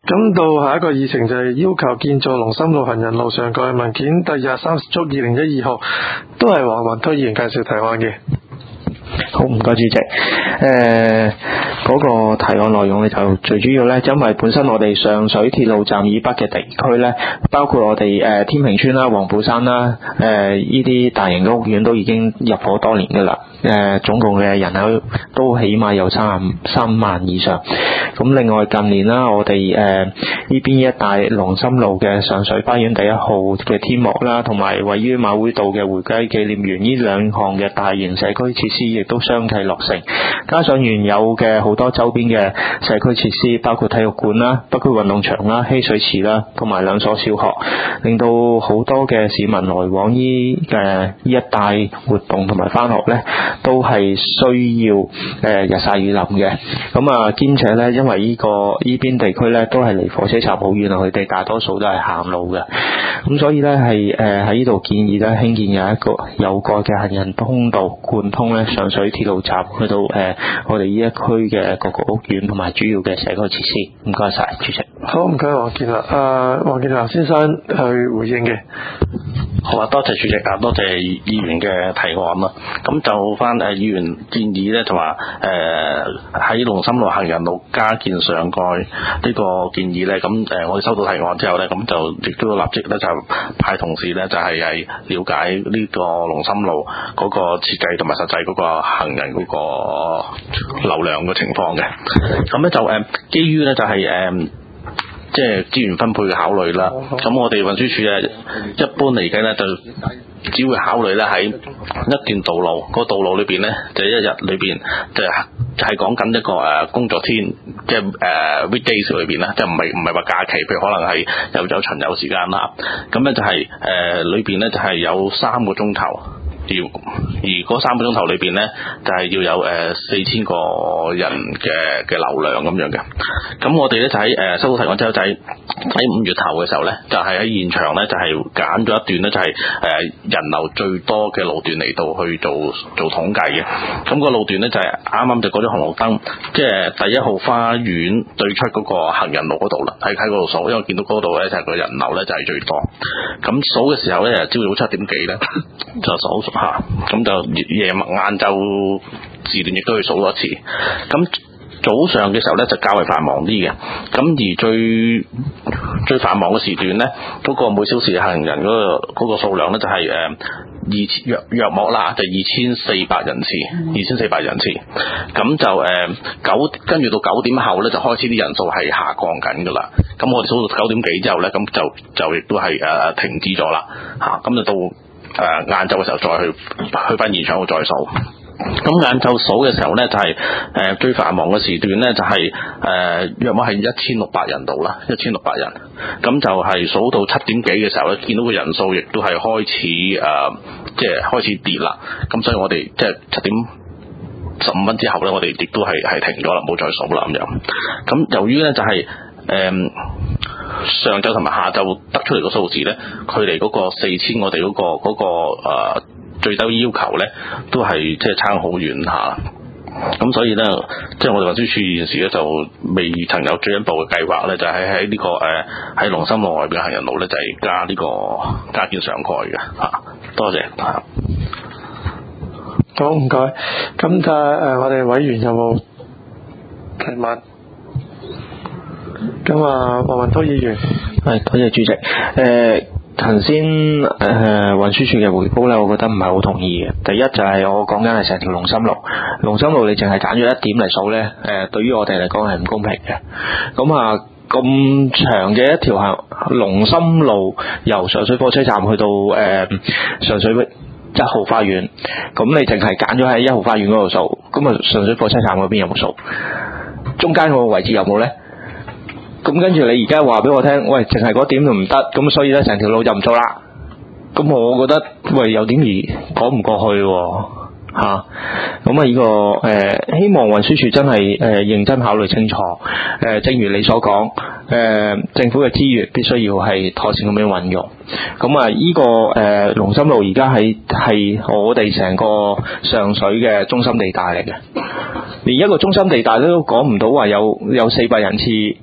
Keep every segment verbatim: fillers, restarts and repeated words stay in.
咁到下一個議程就係要求建造龍琛路行人路上蓋文件第廿三速二零一二號，都係黃宏推議員介紹提案嘅。 好，唔該主席。誒、呃，嗰、那個提案內容咧就最主要咧，因為本身我哋上水鐵路站以北嘅地區咧，包括我哋誒、呃、天平村啦、黃埔山啦，誒呢啲大型嘅屋苑都已經入伙多年噶啦。誒、呃，總共嘅人口都起碼有三三萬以上。咁另外近年啦，我哋誒呢邊一帶龍琛路嘅上水花園第一號嘅天幕啦，同埋位於馬會道嘅回歸紀念園呢兩項嘅大型社區設施，亦都相繼落成。加上原有嘅好多周邊嘅社區設施，包括體育館啦、北區運動場啦、嬉水池啦，同埋兩所小學，令到好多嘅市民來往呢誒呢一帶活動同埋返學咧，都係需要誒、呃、日曬雨淋嘅。咁啊，兼且咧，因為呢、這個呢邊地區咧都係離火車站好遠啊，佢哋大多數都係行路嘅。咁所以咧係誒喺呢度建議咧興建有一個有蓋嘅行人通道貫通咧上水鐵路站去到誒、呃、我哋呢一區嘅各個屋苑同埋主要嘅社區設施。唔該晒，主席。 好，唔該黃健立。啊，黃健立先生去回應嘅。 好啊，多謝主席啊，多謝議員嘅提案啦。咁就翻誒議員建議咧，就話誒喺龍琛路行人路加建上蓋呢個建議咧，咁誒我哋收到提案之後咧，咁就亦都立即咧就派同事咧就係係了解呢個龍琛路嗰個設計同埋實際嗰個行人嗰個流量嘅情況嘅。咁咧就誒基於咧就係誒即係資源分配嘅考慮啦，咁我哋運輸署咧一般嚟計咧就只會考慮咧喺一段道路，個道路裏邊咧就一日裏邊就係講緊一個誒工作天，即係誒 weekdays 裏邊啦，即係唔係唔係話假期，譬如可能係有有巡遊時間啦，咁咧就係誒裏邊咧就係有三個鐘頭。而而嗰三個鐘頭裏邊咧，就係、是、要有誒四千個人嘅嘅流量咁樣嘅。咁我哋咧就喺誒、呃、收到提案之後，就喺喺五月頭嘅時候咧，就係、是、喺現場咧就係揀咗一段咧，就係、是、誒、呃、人流最多嘅路段嚟到去做做統計嘅。咁、那個路段咧就係啱啱就嗰啲紅綠燈，即係第一號花園對出嗰個行人路嗰度啦，喺喺嗰度數，因為見到嗰度咧就係個人流咧就係最多。咁數嘅時候咧，朝早七點幾咧就數。嚇，咁就夜晚晏晝時段亦都去數多次。咁早上嘅時候咧就較為繁忙啲嘅。咁而最最繁忙嘅時段咧，嗰、那個每小時行人嗰、那個嗰、那個數量咧就係誒二千約約莫啦，就二千四百人次，二千四百人次。咁就誒九跟住到九點後咧就開始啲人數係下降緊㗎啦。咁我哋數到九點幾之後咧，咁就就亦都係誒停止咗啦。嚇，咁就到。誒晏晝嘅時候再去去翻現場度再數，咁晏晝數嘅時候咧就係、是、誒、呃、最繁忙嘅時段咧就係、是、誒、呃、約莫係一千六百人度啦，一千六百人，咁就係數到七點幾嘅時候咧，見到個人數亦都係開始誒、呃、即係開始跌啦，咁所以我哋即係七點十五分之後咧，我哋亦都係係停咗啦，冇再數啦咁樣。咁由於咧就係、是、誒。呃上晝同埋下晝得出嚟個數字咧，距離嗰個四千我哋嗰、嗰個嗰、嗰個、呃、最低要求咧，都係即係差好遠下。咁所以咧，即係我哋運輸署現時咧就未曾有進一步嘅計劃咧，就係喺呢個誒喺龍琛路外邊嘅行人路咧，就係加呢、呢個加建上蓋嘅嚇。多謝嚇。 好，唔該。咁就誒，我哋委員有冇提問？咁啊，黃宏推議員， 係多謝主席。誒頭先誒運輸署嘅回報咧，我覺得唔係好同意嘅。第一就係我講緊係成條龍琛路，龍琛路你淨係揀咗一點嚟數咧，誒、呃、對於我哋嚟講係唔公平嘅。咁啊咁長嘅一條行龍琛路，由上水火車站去到誒、呃、上水一號花園，咁你淨係揀咗喺一號花園嗰度數，咁啊上水火車站嗰邊有冇數？中間個位置有冇咧？咁跟住你而家話俾我聽，喂，淨係嗰點就唔得，咁所以咧成條路就唔做啦。咁我覺得喂有點而講唔過去喎，嚇。咁啊呢個誒、呃、希望運輸署真係誒、呃、認真考慮清楚。誒、呃、正如你所講，誒、呃、政府嘅資源必須要係妥善咁樣運用。咁啊呢個誒龍琛路而家係係我哋成個上水嘅中心地帶嚟嘅，連一個中心地帶都講唔到話有有四百人次。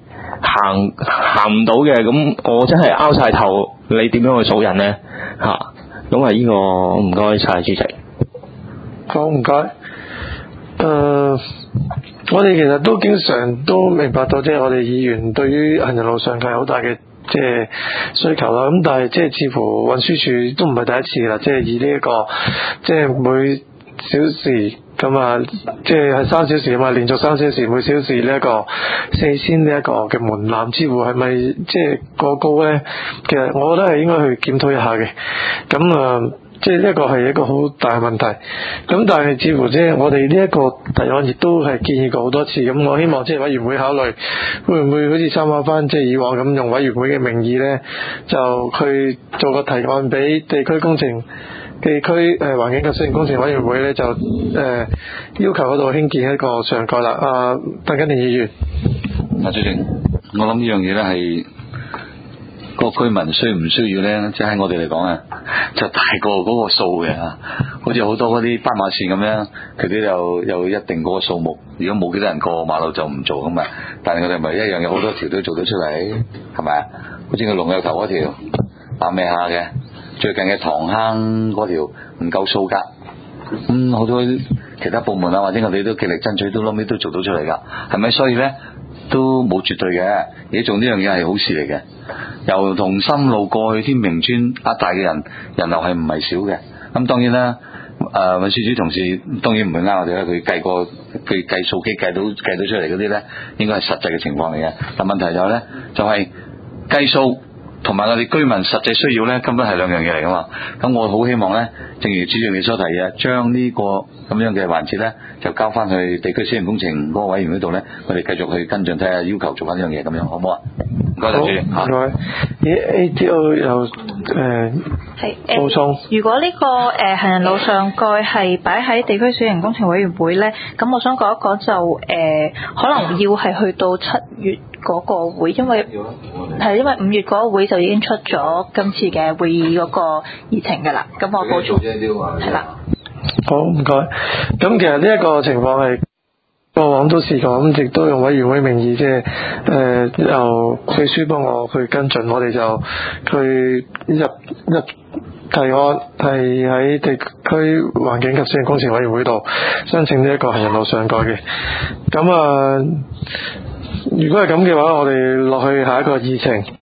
行行唔到嘅，咁我真係拗晒頭，你點樣去數人呢？嚇、啊，咁係呢個唔該晒主席。 好，唔該。誒、呃，我哋其實都經常都明白到，即係我哋議員對於行人路上係好大嘅即係需求啦。咁但係即係似乎運輸署都唔係第一次啦，即係以呢、這、一個即係每小時咁啊，即係係三小時啊嘛，連續三小時每小時呢一個四千呢一個嘅門檻，似乎係咪即係過高咧？其實我覺得係應該去檢討一下嘅。咁啊，即係呢一個係一個好大問題。咁但係似乎即係我哋呢一個提案亦都係建議過好多次。咁我希望即係委員會考慮，會唔會好似參考翻即係以往咁用委員會嘅名義咧，就去做個提案俾地區工程。地區誒環境及水源工程委員會咧就誒、呃、要求嗰度興建一個上蓋啦。啊，鄧家健議員， 啊主席，我諗呢樣嘢咧係個居民需唔需要咧？即係喺我哋嚟講啊，就大過嗰個數嘅啊。好似好多嗰啲斑馬線咁樣，佢哋有有一定嗰個數目，如果冇幾多人過馬路就唔做咁啊。但係我哋咪一樣有好多條都做得出嚟，係咪啊？好似個龍友頭嗰條南美下嘅。最近嘅塘坑嗰條唔夠數㗎，咁好多其他部門啊，或者我哋都極力爭取，都撈尾都做到出嚟㗎，係咪？所以咧都冇絕對嘅，而家做呢樣嘢係好事嚟嘅。由同心路過去天平村呃大嘅人人流係唔係少嘅？咁當然啦，誒運輸署同事當然唔會呃我哋啦，佢計過佢計數機計到計到出嚟嗰啲咧，應該係實際嘅情況嚟嘅。但問題就係咧，就係計數。同埋我哋居民實際需要咧，根本係兩樣嘢嚟噶嘛。咁我好希望咧，正如主席你所提嘅，將呢個咁樣嘅環節咧，就交翻去地區私人工程嗰個委員會度咧，我哋繼續去跟進睇下，要求做翻呢樣嘢咁樣，好唔好啊？唔該，主席。唔該。咦 A T O 又誒係補充？ 如果呢、這個誒、呃、行人路上蓋係擺喺地區小型工程委員會咧，咁我想講一講就誒、呃，可能要係去到七月嗰個會，因為係因為五月嗰個會就已經出咗今次嘅會議嗰個議程㗎啦。咁我補充係啦。 好，唔該。咁其實呢一個情況係過往都試過，咁亦都用委員會名義即係誒由秘書幫我去跟進，我哋就去入入提案係喺地區環境及水源工程委員會度申請呢一個行人路上蓋嘅。咁啊，如果係咁嘅話，我哋落去下一個議程。